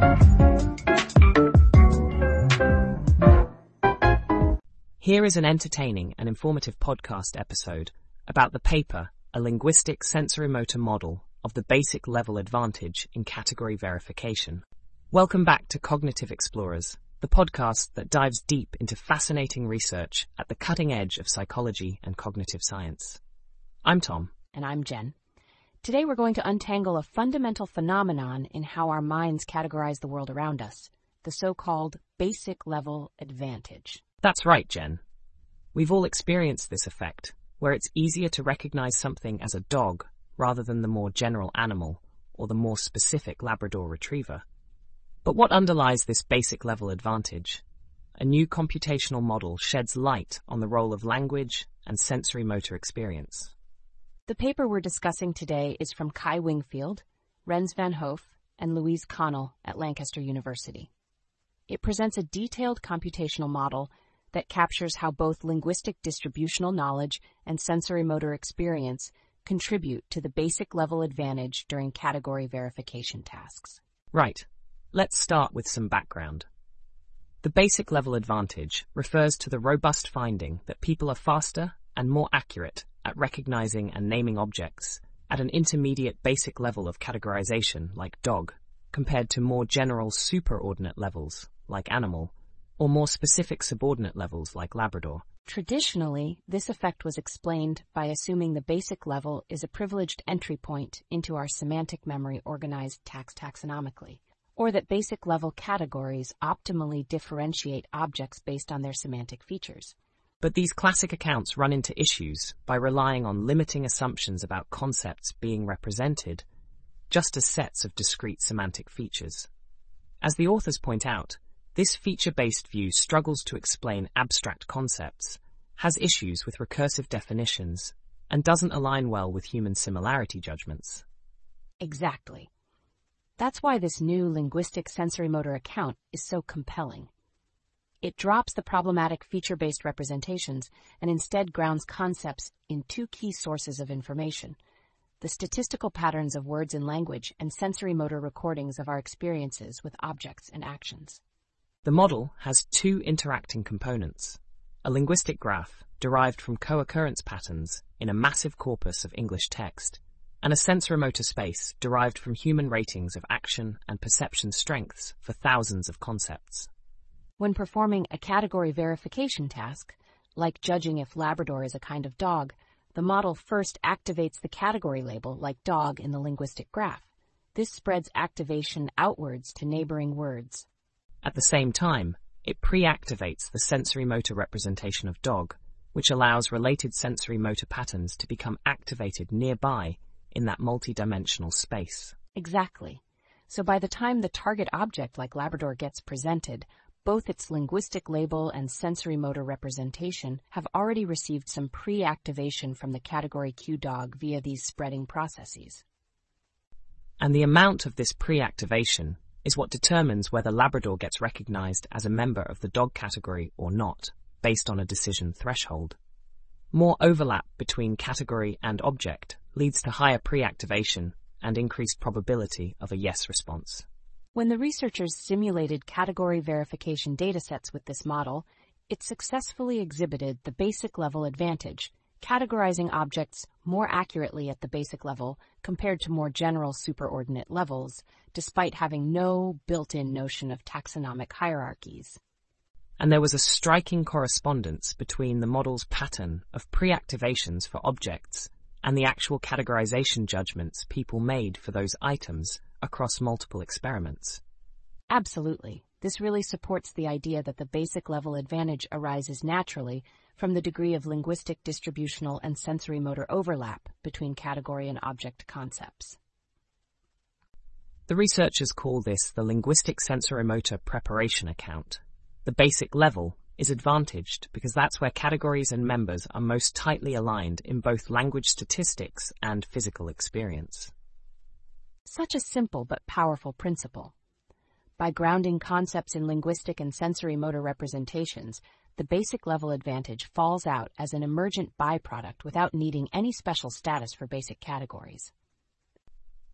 Here is an entertaining and informative podcast episode about the paper, A Linguistic Sensorimotor Model of the Basic Level Advantage in Category Verification. Welcome back to Cognitive Explorers, the podcast that dives deep into fascinating research at the cutting edge of psychology and cognitive science. I'm Tom. And I'm Jen. Today we're going to untangle a fundamental phenomenon in how our minds categorize the world around us, the so-called basic level advantage. That's right, Jen. We've all experienced this effect, where it's easier to recognize something as a dog rather than the more general animal or the more specific Labrador Retriever. But what underlies this basic level advantage? A new computational model sheds light on the role of language and sensory motor experience. The paper we're discussing today is from Kai Wingfield, Rens van Hoof, and Louise Connell at Lancaster University. It presents a detailed computational model that captures how both linguistic distributional knowledge and sensory motor experience contribute to the basic level advantage during category verification tasks. Right. Let's start with some background. The basic level advantage refers to the robust finding that people are faster and more accurate at recognizing and naming objects at an intermediate basic level of categorization like dog, compared to more general superordinate levels like animal, or more specific subordinate levels like Labrador. Traditionally, this effect was explained by assuming the basic level is a privileged entry point into our semantic memory organized taxonomically, or that basic level categories optimally differentiate objects based on their semantic features. But these classic accounts run into issues by relying on limiting assumptions about concepts being represented just as sets of discrete semantic features. As the authors point out, this feature-based view struggles to explain abstract concepts, has issues with recursive definitions, and doesn't align well with human similarity judgments. Exactly. That's why this new linguistic sensorimotor account is so compelling. It drops the problematic feature-based representations and instead grounds concepts in two key sources of information: the statistical patterns of words and language and sensorimotor recordings of our experiences with objects and actions. The model has two interacting components: a linguistic graph derived from co-occurrence patterns in a massive corpus of English text, and a sensorimotor space derived from human ratings of action and perception strengths for thousands of concepts. When performing a category verification task, like judging if Labrador is a kind of dog, the model first activates the category label like dog in the linguistic graph. This spreads activation outwards to neighboring words. At the same time, it pre-activates the sensory-motor representation of dog, which allows related sensory-motor patterns to become activated nearby in that multi-dimensional space. Exactly. So by the time the target object like Labrador gets presented, both its linguistic label and sensory-motor representation have already received some pre-activation from the category cue dog via these spreading processes. And the amount of this pre-activation is what determines whether Labrador gets recognized as a member of the dog category or not, based on a decision threshold. More overlap between category and object leads to higher pre-activation and increased probability of a yes response. When the researchers simulated category verification datasets with this model, it successfully exhibited the basic level advantage, categorizing objects more accurately at the basic level compared to more general superordinate levels, despite having no built-in notion of taxonomic hierarchies. And there was a striking correspondence between the model's pattern of pre-activations for objects and the actual categorization judgments people made for those items across multiple experiments. Absolutely. This really supports the idea that the basic level advantage arises naturally from the degree of linguistic distributional and sensory motor overlap between category and object concepts. The researchers call this the linguistic sensoromotor preparation account. The basic level is advantaged because that's where categories and members are most tightly aligned in both language statistics and physical experience. Such a simple but powerful principle. By grounding concepts in linguistic and sensory motor representations, the basic level advantage falls out as an emergent byproduct without needing any special status for basic categories.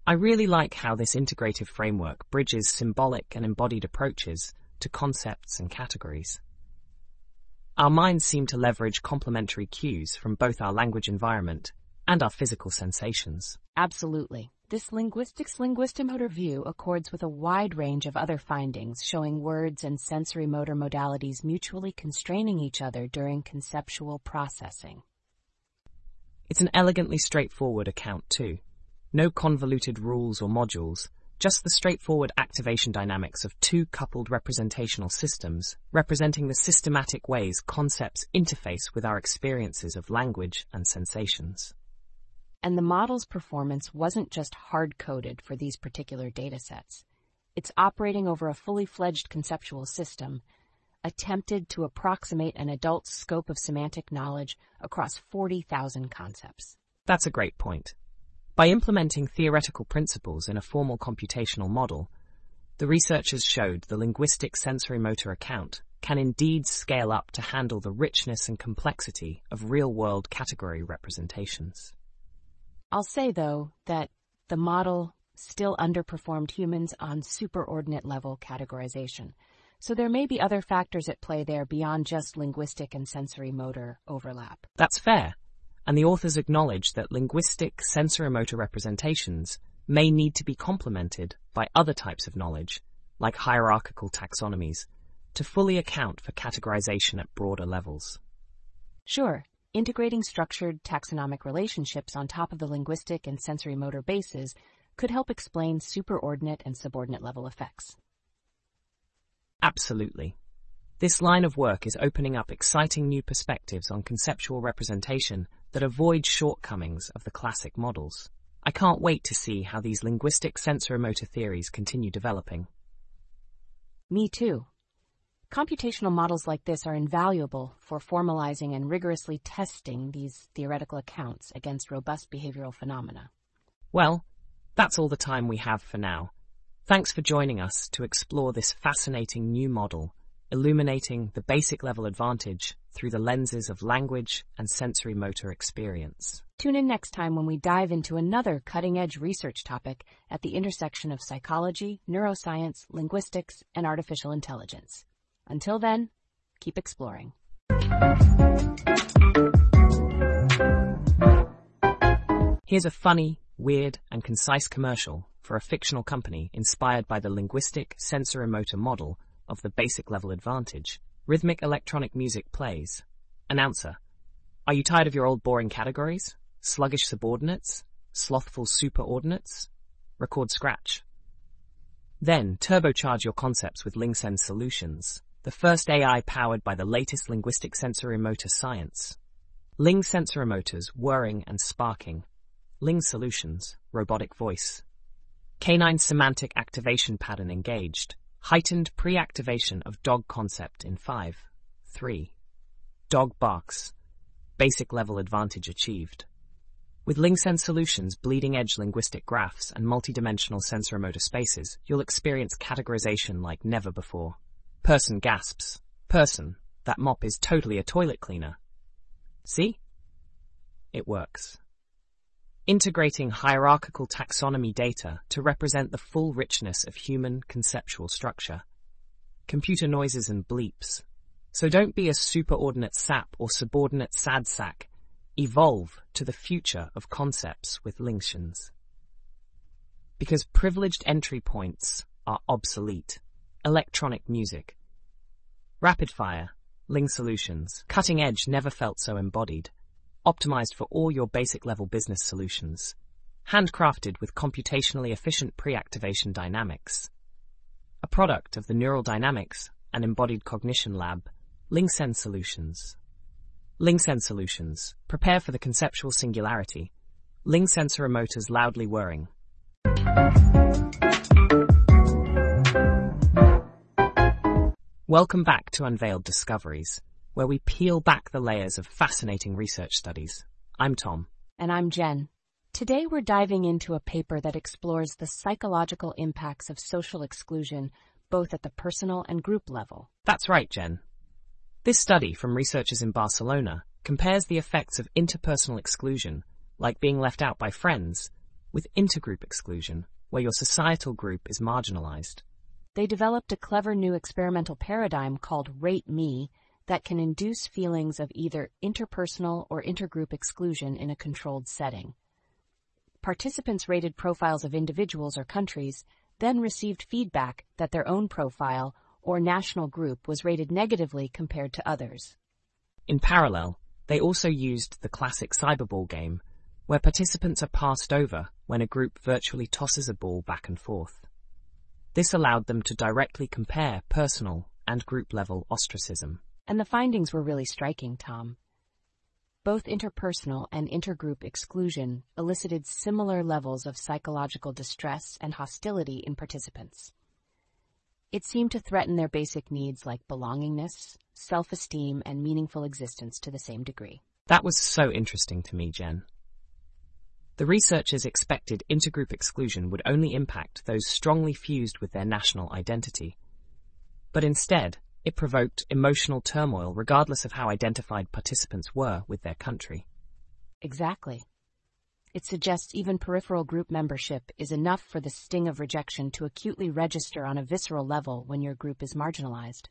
I really like how this integrative framework bridges symbolic and embodied approaches to concepts and categories. Our minds seem to leverage complementary cues from both our language environment and our physical sensations. Absolutely. This linguistimotor view accords with a wide range of other findings showing words and sensory motor modalities mutually constraining each other during conceptual processing. It's an elegantly straightforward account too. No convoluted rules or modules, just the straightforward activation dynamics of two coupled representational systems representing the systematic ways concepts interface with our experiences of language and sensations. And the model's performance wasn't just hard-coded for these particular datasets. It's operating over a fully fledged conceptual system, attempted to approximate an adult's scope of semantic knowledge across 40,000 concepts. That's a great point. By implementing theoretical principles in a formal computational model, the researchers showed the linguistic sensory-motor account can indeed scale up to handle the richness and complexity of real-world category representations. I'll say, though, that the model still underperformed humans on superordinate level categorization, so there may be other factors at play there beyond just linguistic and sensory-motor overlap. That's fair, and the authors acknowledge that linguistic sensory-motor representations may need to be complemented by other types of knowledge, like hierarchical taxonomies, to fully account for categorization at broader levels. Sure. Integrating structured taxonomic relationships on top of the linguistic and sensory-motor bases could help explain superordinate and subordinate level effects. Absolutely. This line of work is opening up exciting new perspectives on conceptual representation that avoid shortcomings of the classic models. I can't wait to see how these linguistic sensory-motor theories continue developing. Me too. Computational models like this are invaluable for formalizing and rigorously testing these theoretical accounts against robust behavioral phenomena. Well, that's all the time we have for now. Thanks for joining us to explore this fascinating new model, illuminating the basic level advantage through the lenses of language and sensory-motor experience. Tune in next time when we dive into another cutting-edge research topic at the intersection of psychology, neuroscience, linguistics, and artificial intelligence. Until then, keep exploring. Here's a funny, weird, and concise commercial for a fictional company inspired by the linguistic sensory-motor model of the basic level advantage. Rhythmic electronic music plays. Announcer: are you tired of your old boring categories? Sluggish subordinates? Slothful superordinates? Record scratch. Then turbocharge your concepts with LingSense Solutions, the first AI powered by the latest linguistic sensory-motor science. Ling sensory-motors, whirring and sparking. Ling Solutions, robotic voice. Canine semantic activation pattern engaged. Heightened pre-activation of dog concept in 5, 3. Dog barks. Basic level advantage achieved. With LingSense Solutions' bleeding-edge linguistic graphs and multidimensional sensory-motor spaces, you'll experience categorization like never before. Person gasps. Person, that mop is totally a toilet cleaner. See? It works. Integrating hierarchical taxonomy data to represent the full richness of human conceptual structure. Computer noises and bleeps. So don't be a superordinate sap or subordinate sad sack. Evolve to the future of concepts with LingSense. Because privileged entry points are obsolete. Electronic music. Rapid fire. Ling Solutions. Cutting edge, never felt so embodied. Optimized for all your basic level business solutions. Handcrafted with computationally efficient pre-activation dynamics. A product of the Neural Dynamics and Embodied Cognition Lab. LingSense Solutions. LingSense Solutions. Prepare for the conceptual singularity. Ling sensory-motors loudly whirring. Welcome back to Unveiled Discoveries, where we peel back the layers of fascinating research studies. I'm Tom. And I'm Jen. Today we're diving into a paper that explores the psychological impacts of social exclusion, both at the personal and group level. That's right, Jen. This study from researchers in Barcelona compares the effects of interpersonal exclusion, like being left out by friends, with intergroup exclusion, where your societal group is marginalized. They developed a clever new experimental paradigm called Rate Me that can induce feelings of either interpersonal or intergroup exclusion in a controlled setting. Participants rated profiles of individuals or countries, then received feedback that their own profile or national group was rated negatively compared to others. In parallel, they also used the classic cyberball game, where participants are passed over when a group virtually tosses a ball back and forth. This allowed them to directly compare personal and group-level ostracism. And the findings were really striking, Tom. Both interpersonal and intergroup exclusion elicited similar levels of psychological distress and hostility in participants. It seemed to threaten their basic needs like belongingness, self-esteem, and meaningful existence to the same degree. That was so interesting to me, Jen. The researchers expected intergroup exclusion would only impact those strongly fused with their national identity. But instead, it provoked emotional turmoil regardless of how identified participants were with their country. Exactly. It suggests even peripheral group membership is enough for the sting of rejection to acutely register on a visceral level when your group is marginalized.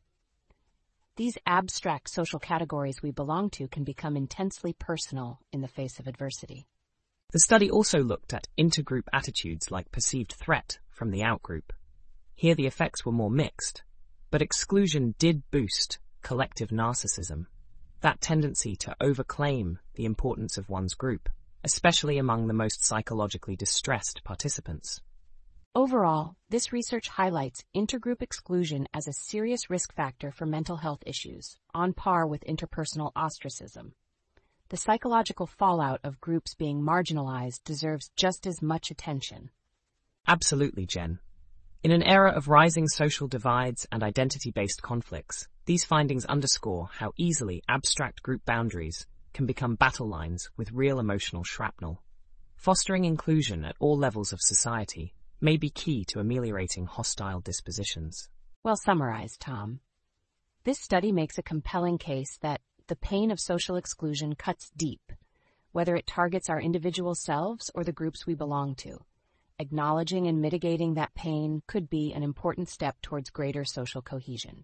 These abstract social categories we belong to can become intensely personal in the face of adversity. The study also looked at intergroup attitudes like perceived threat from the outgroup. Here the effects were more mixed, but exclusion did boost collective narcissism, that tendency to overclaim the importance of one's group, especially among the most psychologically distressed participants. Overall, this research highlights intergroup exclusion as a serious risk factor for mental health issues, on par with interpersonal ostracism. The psychological fallout of groups being marginalized deserves just as much attention. Absolutely, Jen. In an era of rising social divides and identity-based conflicts, these findings underscore how easily abstract group boundaries can become battle lines with real emotional shrapnel. Fostering inclusion at all levels of society may be key to ameliorating hostile dispositions. Well summarized, Tom. This study makes a compelling case that the pain of social exclusion cuts deep, whether it targets our individual selves or the groups we belong to. Acknowledging and mitigating that pain could be an important step towards greater social cohesion.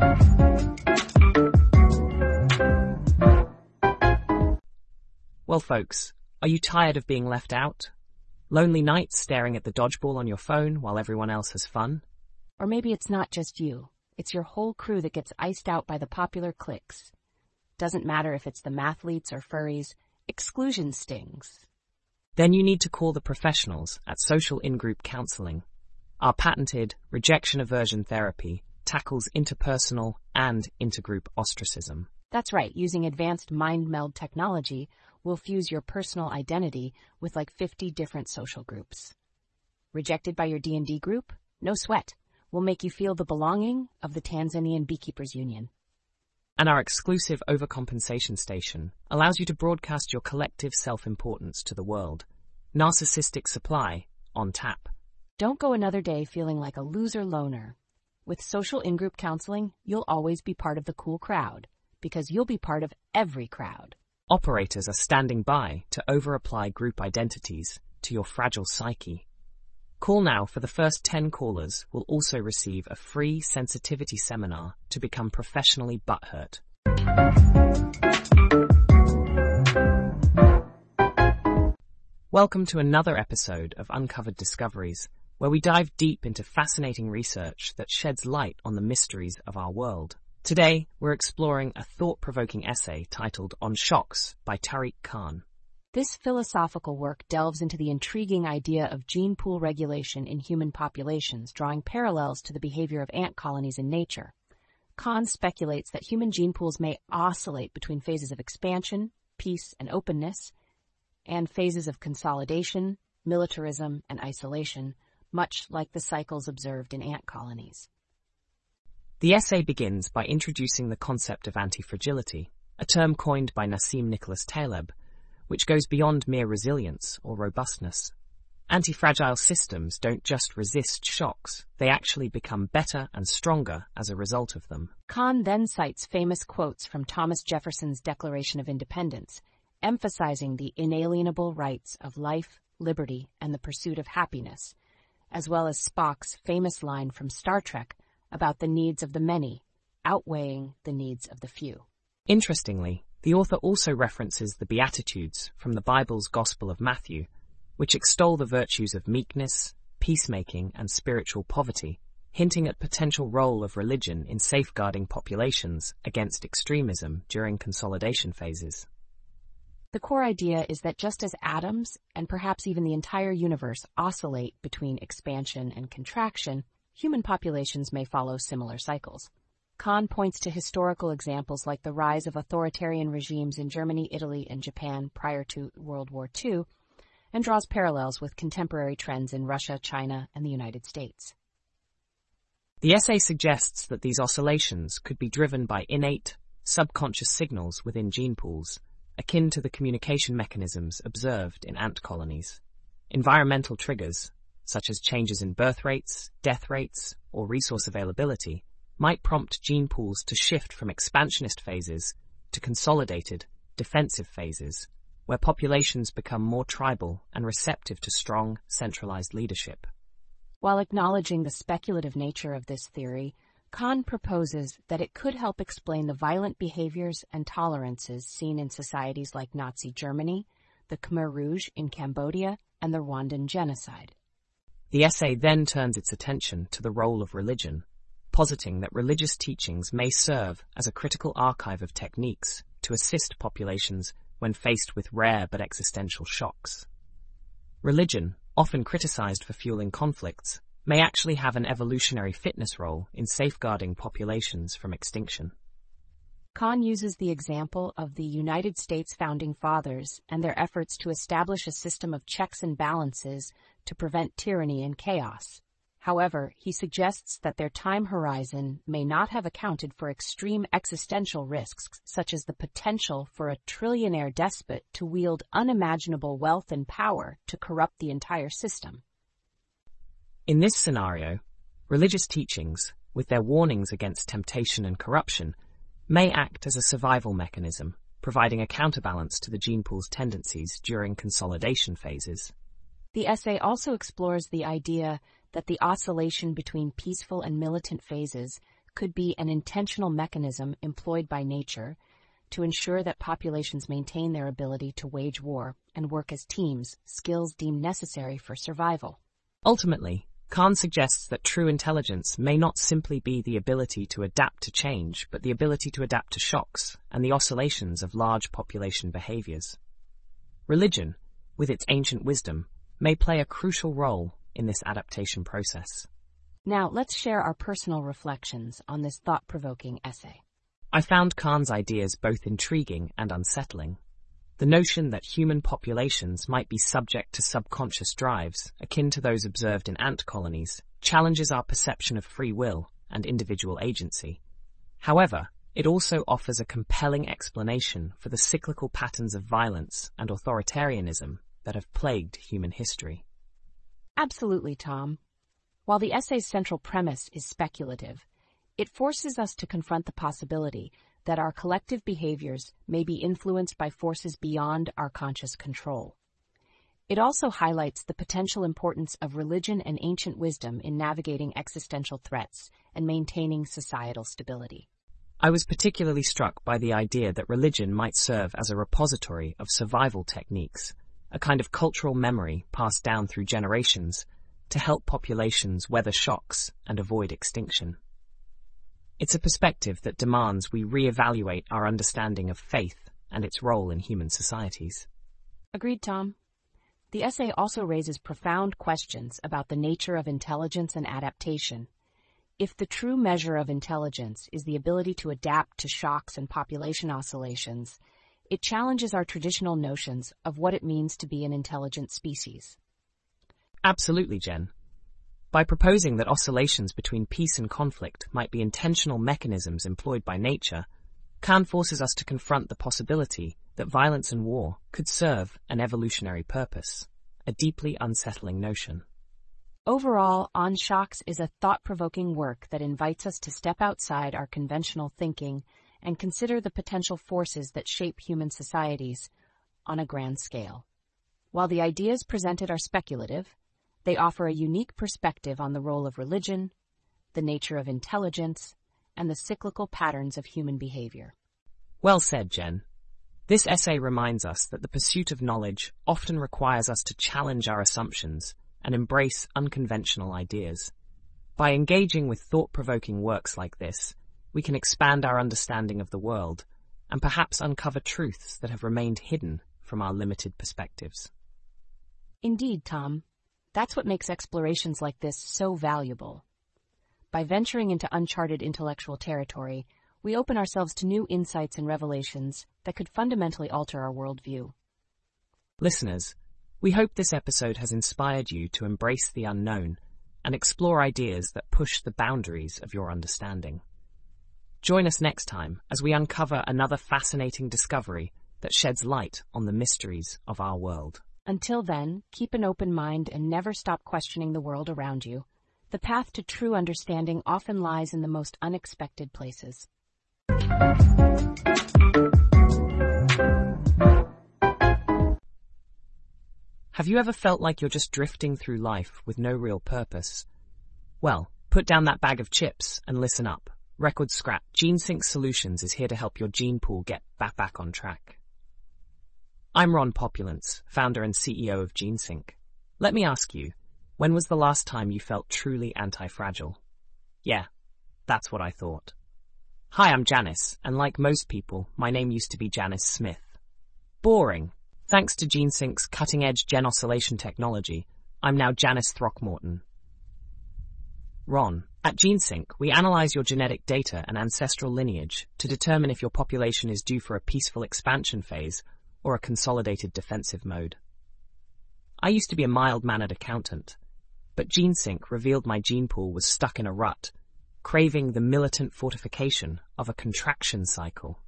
Well, folks, are you tired of being left out? Lonely nights staring at the dodgeball on your phone while everyone else has fun? Or maybe it's not just you. It's your whole crew that gets iced out by the popular cliques. Doesn't matter if it's the mathletes or furries, exclusion stings. Then you need to call the professionals at Social In-Group Counseling. Our patented rejection aversion therapy tackles interpersonal and intergroup ostracism. That's right, using advanced mind meld technology, we'll fuse your personal identity with like 50 different social groups. Rejected by your D&D group? No sweat. We'll make you feel the belonging of the Tanzanian Beekeepers Union. And our exclusive overcompensation station allows you to broadcast your collective self-importance to the world. Narcissistic supply on tap. Don't go another day feeling like a loser loner. With Social In-Group Counseling, you'll always be part of the cool crowd, because you'll be part of every crowd. Operators are standing by to over-apply group identities to your fragile psyche. Call now for the first 10 callers will also receive a free sensitivity seminar to become professionally butthurt. Welcome to another episode of Uncovered Discoveries, where we dive deep into fascinating research that sheds light on the mysteries of our world. Today, we're exploring a thought-provoking essay titled On Shocks by Tariq Khan. This philosophical work delves into the intriguing idea of gene pool regulation in human populations, drawing parallels to the behavior of ant colonies in nature. Khan speculates that human gene pools may oscillate between phases of expansion, peace, and openness, and phases of consolidation, militarism, and isolation, much like the cycles observed in ant colonies. The essay begins by introducing the concept of antifragility, a term coined by Nassim Nicholas Taleb, which goes beyond mere resilience or robustness. Antifragile systems don't just resist shocks, they actually become better and stronger as a result of them. Khan then cites famous quotes from Thomas Jefferson's Declaration of Independence, emphasizing the inalienable rights of life, liberty, and the pursuit of happiness, as well as Spock's famous line from Star Trek about the needs of the many outweighing the needs of the few. Interestingly, the author also references the Beatitudes from the Bible's Gospel of Matthew, which extol the virtues of meekness, peacemaking, and spiritual poverty, hinting at potential role of religion in safeguarding populations against extremism during consolidation phases. The core idea is that just as atoms, and perhaps even the entire universe, oscillate between expansion and contraction, human populations may follow similar cycles. Kahn points to historical examples like the rise of authoritarian regimes in Germany, Italy, and Japan prior to World War II, and draws parallels with contemporary trends in Russia, China, and the United States. The essay suggests that these oscillations could be driven by innate, subconscious signals within gene pools, akin to the communication mechanisms observed in ant colonies. Environmental triggers, such as changes in birth rates, death rates, or resource availability, might prompt gene pools to shift from expansionist phases to consolidated, defensive phases, where populations become more tribal and receptive to strong, centralized leadership. While acknowledging the speculative nature of this theory, Kahn proposes that it could help explain the violent behaviors and tolerances seen in societies like Nazi Germany, the Khmer Rouge in Cambodia, and the Rwandan genocide. The essay then turns its attention to the role of religion, positing that religious teachings may serve as a critical archive of techniques to assist populations when faced with rare but existential shocks. Religion, often criticized for fueling conflicts, may actually have an evolutionary fitness role in safeguarding populations from extinction. Kahn uses the example of the United States Founding Fathers and their efforts to establish a system of checks and balances to prevent tyranny and chaos. However, he suggests that their time horizon may not have accounted for extreme existential risks, such as the potential for a trillionaire despot to wield unimaginable wealth and power to corrupt the entire system. In this scenario, religious teachings, with their warnings against temptation and corruption, may act as a survival mechanism, providing a counterbalance to the gene pool's tendencies during consolidation phases. The essay also explores the idea that the oscillation between peaceful and militant phases could be an intentional mechanism employed by nature to ensure that populations maintain their ability to wage war and work as teams, skills deemed necessary for survival. Ultimately, Kahn suggests that true intelligence may not simply be the ability to adapt to change, but the ability to adapt to shocks and the oscillations of large population behaviors. Religion, with its ancient wisdom, may play a crucial role in this adaptation process. Now, let's share our personal reflections on this thought-provoking essay. I found Kahn's ideas both intriguing and unsettling. The notion that human populations might be subject to subconscious drives, akin to those observed in ant colonies, challenges our perception of free will and individual agency. However, it also offers a compelling explanation for the cyclical patterns of violence and authoritarianism that have plagued human history. Absolutely, Tom. While the essay's central premise is speculative, it forces us to confront the possibility that our collective behaviors may be influenced by forces beyond our conscious control. It also highlights the potential importance of religion and ancient wisdom in navigating existential threats and maintaining societal stability. I was particularly struck by the idea that religion might serve as a repository of survival techniques, a kind of cultural memory passed down through generations to help populations weather shocks and avoid extinction. It's a perspective that demands we reevaluate our understanding of faith and its role in human societies. Agreed, Tom. The essay also raises profound questions about the nature of intelligence and adaptation. If the true measure of intelligence is the ability to adapt to shocks and population oscillations, it challenges our traditional notions of what it means to be an intelligent species. Absolutely, Jen. By proposing that oscillations between peace and conflict might be intentional mechanisms employed by nature, Kahn forces us to confront the possibility that violence and war could serve an evolutionary purpose, a deeply unsettling notion. Overall, On Shocks is a thought-provoking work that invites us to step outside our conventional thinking and consider the potential forces that shape human societies on a grand scale. While the ideas presented are speculative, they offer a unique perspective on the role of religion, the nature of intelligence, and the cyclical patterns of human behavior. Well said, Jen. This essay reminds us that the pursuit of knowledge often requires us to challenge our assumptions and embrace unconventional ideas. By engaging with thought-provoking works like this, we can expand our understanding of the world and perhaps uncover truths that have remained hidden from our limited perspectives. Indeed, Tom. That's what makes explorations like this so valuable. By venturing into uncharted intellectual territory, we open ourselves to new insights and revelations that could fundamentally alter our worldview. Listeners, we hope this episode has inspired you to embrace the unknown and explore ideas that push the boundaries of your understanding. Join us next time as we uncover another fascinating discovery that sheds light on the mysteries of our world. Until then, keep an open mind and never stop questioning the world around you. The path to true understanding often lies in the most unexpected places. Have you ever felt like you're just drifting through life with no real purpose? Well, put down that bag of chips and listen up. Record Scratch GeneSync Solutions is here to help your gene pool get back on track. I'm Ron Populence, founder and CEO of GeneSync. Let me ask you, when was the last time you felt truly anti-fragile? Yeah, that's what I thought. Hi, I'm Janice, and like most people, my name used to be Janice Smith. Boring. Thanks to GeneSync's cutting-edge gen oscillation technology, I'm now Janice Throckmorton. Ron, at GeneSync, we analyze your genetic data and ancestral lineage to determine if your population is due for a peaceful expansion phase or a consolidated defensive mode. I used to be a mild-mannered accountant, but GeneSync revealed my gene pool was stuck in a rut, craving the militant fortification of a contraction cycle.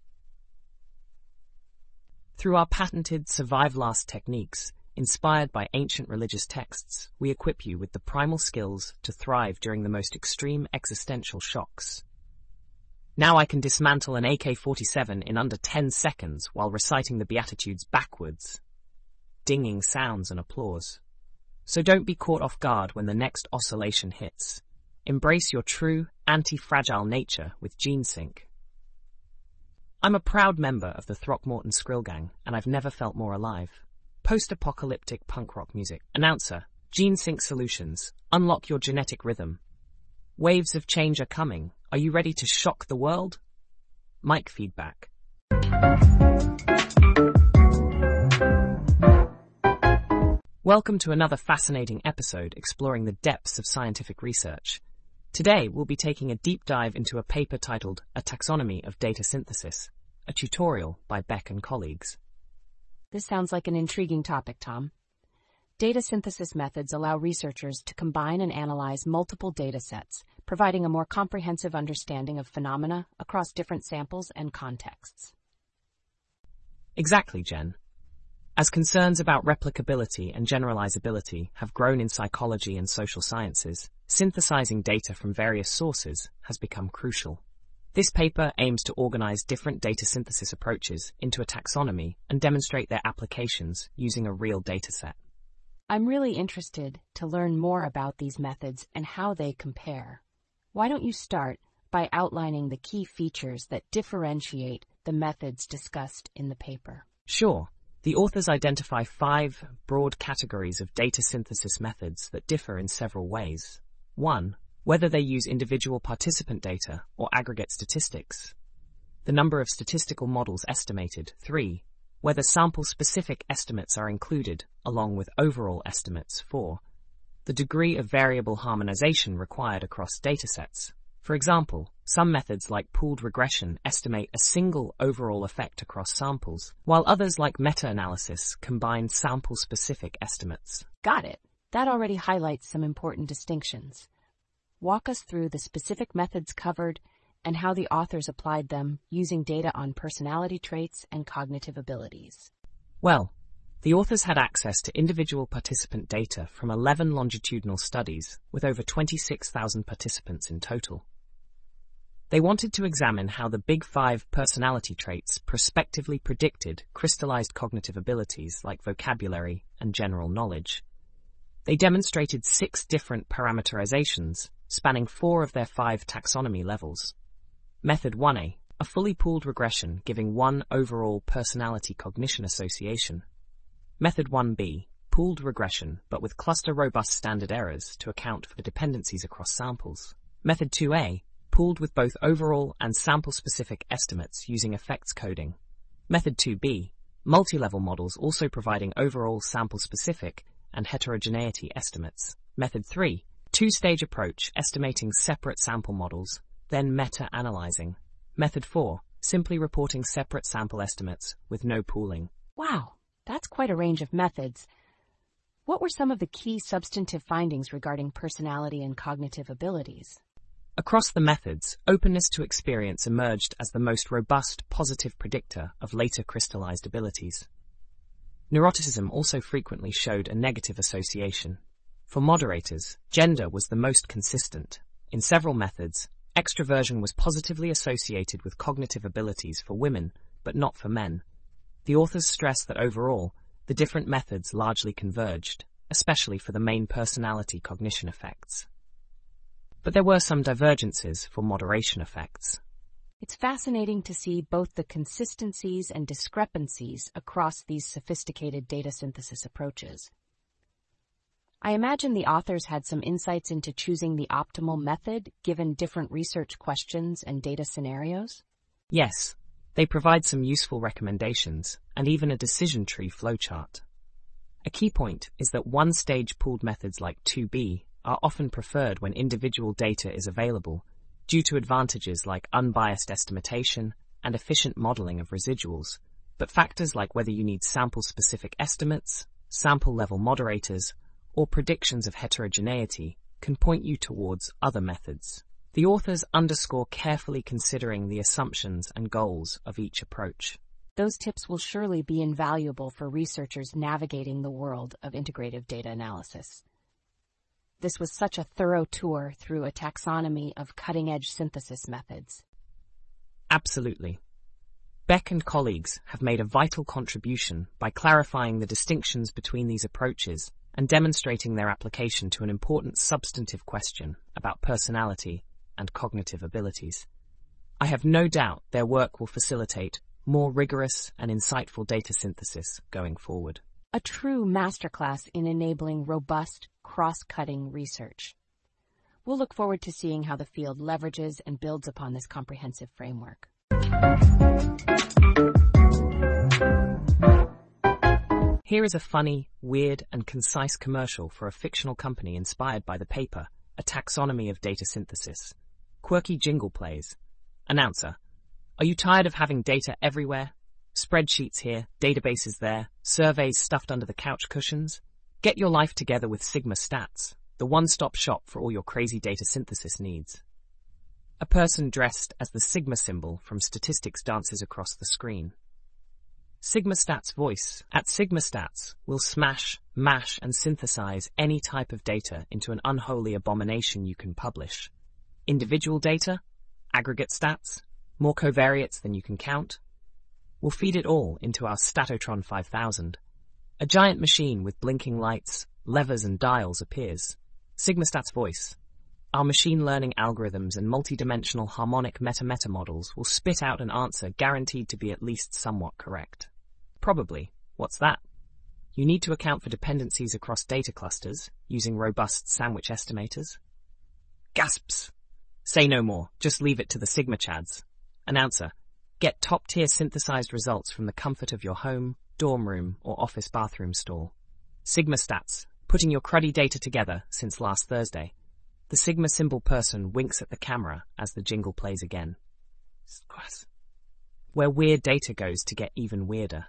Through our patented Survive Last techniques, inspired by ancient religious texts, we equip you with the primal skills to thrive during the most extreme existential shocks. Now I can dismantle an AK-47 in under 10 seconds while reciting the Beatitudes backwards. Dinging sounds and applause. So don't be caught off guard when the next oscillation hits. Embrace your true, anti-fragile nature with GeneSync. I'm a proud member of the Throckmorton Skrill Gang, and I've never felt more alive. Post-apocalyptic punk rock music. Announcer, GeneSync Solutions. Unlock your genetic rhythm. Waves of change are coming. Are you ready to shock the world? Mic feedback. Welcome to another fascinating episode exploring the depths of scientific research. Today, we'll be taking a deep dive into a paper titled A Taxonomy of Data Synthesis, a tutorial by Beck and colleagues. This sounds like an intriguing topic, Tom. Data synthesis methods allow researchers to combine and analyze multiple data sets, providing a more comprehensive understanding of phenomena across different samples and contexts. Exactly, Jen. As concerns about replicability and generalizability have grown in psychology and social sciences, synthesizing data from various sources has become crucial. This paper aims to organize different data synthesis approaches into a taxonomy and demonstrate their applications using a real dataset. I'm really interested to learn more about these methods and how they compare. Why don't you start by outlining the key features that differentiate the methods discussed in the paper? Sure. The authors identify 5 broad categories of data synthesis methods that differ in several ways. 1. Whether they use individual participant data or aggregate statistics. The number of statistical models estimated. 3. Whether sample-specific estimates are included, along with overall estimates. 4. The degree of variable harmonization required across datasets. For example, some methods like pooled regression estimate a single overall effect across samples, while others like meta-analysis combine sample-specific estimates. Got it. That already highlights some important distinctions. Walk us through the specific methods covered and how the authors applied them using data on personality traits and cognitive abilities. Well, the authors had access to individual participant data from 11 longitudinal studies with over 26,000 participants in total. They wanted to examine how the Big Five personality traits prospectively predicted crystallized cognitive abilities like vocabulary and general knowledge. They demonstrated 6 different parameterizations, spanning 4 of their 5 taxonomy levels. Method 1A, a fully pooled regression giving 1 overall personality cognition association. Method 1B, pooled regression but with cluster-robust standard errors to account for dependencies across samples. Method 2A, pooled with both overall and sample-specific estimates using effects coding. Method 2B, multi-level models also providing overall sample-specific and heterogeneity estimates. Method 3, 2-stage approach estimating separate sample models, then meta-analyzing. Method 4, simply reporting separate sample estimates with no pooling. Wow, that's quite a range of methods. What were some of the key substantive findings regarding personality and cognitive abilities? Across the methods, openness to experience emerged as the most robust positive predictor of later crystallized abilities. Neuroticism also frequently showed a negative association. For moderators, gender was the most consistent. In several methods, extroversion was positively associated with cognitive abilities for women, but not for men. The authors stress that overall, the different methods largely converged, especially for the main personality cognition effects. But there were some divergences for moderation effects. It's fascinating to see both the consistencies and discrepancies across these sophisticated data synthesis approaches. I imagine the authors had some insights into choosing the optimal method given different research questions and data scenarios? Yes, they provide some useful recommendations and even a decision tree flowchart. A key point is that one-stage pooled methods like 2B are often preferred when individual data is available, due to advantages like unbiased estimation and efficient modeling of residuals, but factors like whether you need sample-specific estimates, sample-level moderators, or predictions of heterogeneity can point you towards other methods. The authors underscore carefully considering the assumptions and goals of each approach. Those tips will surely be invaluable for researchers navigating the world of integrative data analysis. This was such a thorough tour through a taxonomy of cutting-edge synthesis methods. Absolutely. Beck and colleagues have made a vital contribution by clarifying the distinctions between these approaches and demonstrating their application to an important substantive question about personality and cognitive abilities. I have no doubt their work will facilitate more rigorous and insightful data synthesis going forward. A true masterclass in enabling robust, cross-cutting research. We'll look forward to seeing how the field leverages and builds upon this comprehensive framework. Here is a funny, weird, and concise commercial for a fictional company inspired by the paper, A Taxonomy of Data Synthesis. Quirky jingle plays. Announcer: are you tired of having data everywhere? Spreadsheets here, databases there, surveys stuffed under the couch cushions? Get your life together with Sigma Stats, the one-stop shop for all your crazy data synthesis needs. A person dressed as the Sigma symbol from statistics dances across the screen. Sigma Stats voice. At Sigma Stats, we'll smash, mash, and synthesize any type of data into an unholy abomination you can publish. Individual data? Aggregate stats? More covariates than you can count? We'll feed it all into our Statotron 5000. A giant machine with blinking lights, levers and dials appears. Sigma Stats voice. Our machine learning algorithms and multidimensional harmonic meta-meta models will spit out an answer guaranteed to be at least somewhat correct. Probably. What's that? You need to account for dependencies across data clusters using robust sandwich estimators. Gasps! Say no more. Just leave it to the Sigma Chads. Announcer: get top-tier synthesized results from the comfort of your home, dorm room, or office bathroom stall. Sigma Stats, putting your cruddy data together since last Thursday. The Sigma symbol person winks at the camera as the jingle plays again. Where weird data goes to get even weirder.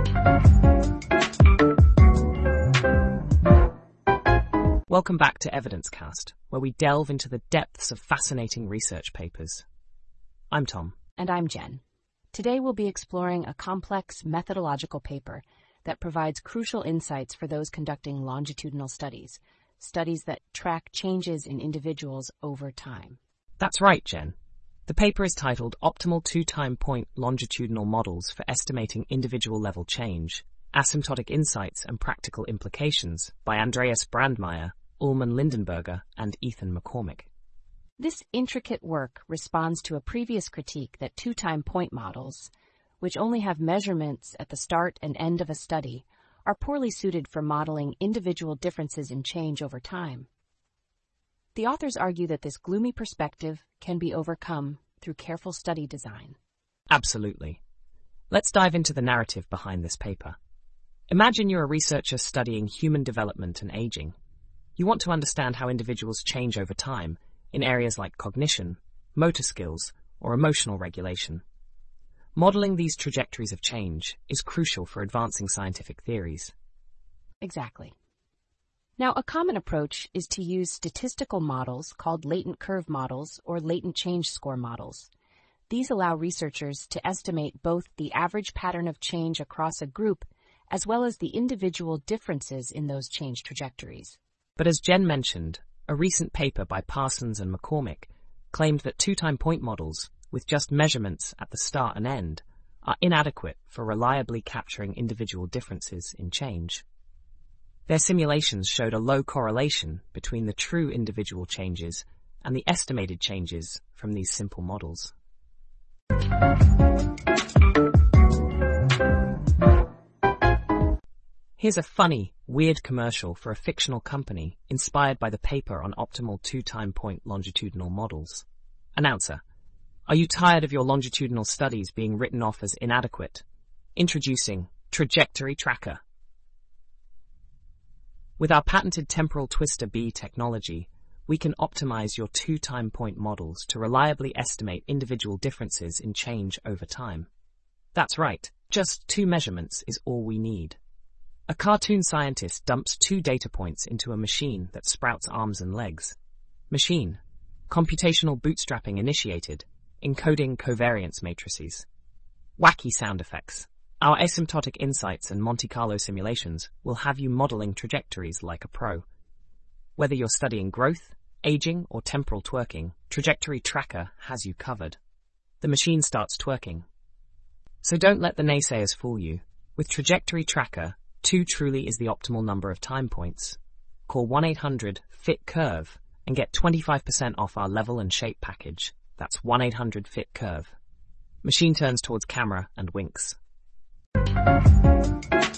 Welcome back to EvidenceCast, where we delve into the depths of fascinating research papers. I'm Tom. And I'm Jen. Today we'll be exploring a complex methodological paper that provides crucial insights for those conducting longitudinal studies that track changes in individuals over time. That's right, Jen. The paper is titled Optimal Two-Time Point Longitudinal Models for Estimating Individual Level Change, Asymptotic Insights and Practical Implications by Andreas Brandmeier, Ullman Lindenberger, and Ethan McCormick. This intricate work responds to a previous critique that two-time point models, which only have measurements at the start and end of a study, are poorly suited for modeling individual differences in change over time. The authors argue that this gloomy perspective can be overcome through careful study design. Absolutely. Let's dive into the narrative behind this paper. Imagine you're a researcher studying human development and aging. You want to understand how individuals change over time in areas like cognition, motor skills, or emotional regulation. Modeling these trajectories of change is crucial for advancing scientific theories. Exactly. Now, a common approach is to use statistical models called latent curve models or latent change score models. These allow researchers to estimate both the average pattern of change across a group as well as the individual differences in those change trajectories. But as Jen mentioned, a recent paper by Parsons and McCormick claimed that two-time point models, with just measurements at the start and end, are inadequate for reliably capturing individual differences in change. Their simulations showed a low correlation between the true individual changes and the estimated changes from these simple models. Here's a funny, weird commercial for a fictional company inspired by the paper on optimal two-time point longitudinal models. Announcer: are you tired of your longitudinal studies being written off as inadequate? Introducing Trajectory Tracker. With our patented Temporal Twister B technology, we can optimize your two-time point models to reliably estimate individual differences in change over time. That's right, just 2 measurements is all we need. A cartoon scientist dumps 2 data points into a machine that sprouts arms and legs. Machine: computational bootstrapping initiated, encoding covariance matrices. Wacky sound effects. Our asymptotic insights and Monte Carlo simulations will have you modeling trajectories like a pro. Whether you're studying growth, aging, or temporal twerking, Trajectory Tracker has you covered. The machine starts twerking. So don't let the naysayers fool you. With Trajectory Tracker, 2 truly is the optimal number of time points. Call 1-800-FIT-CURVE and get 25% off our level and shape package. That's 1-800-FIT-CURVE. Machine turns towards camera and winks.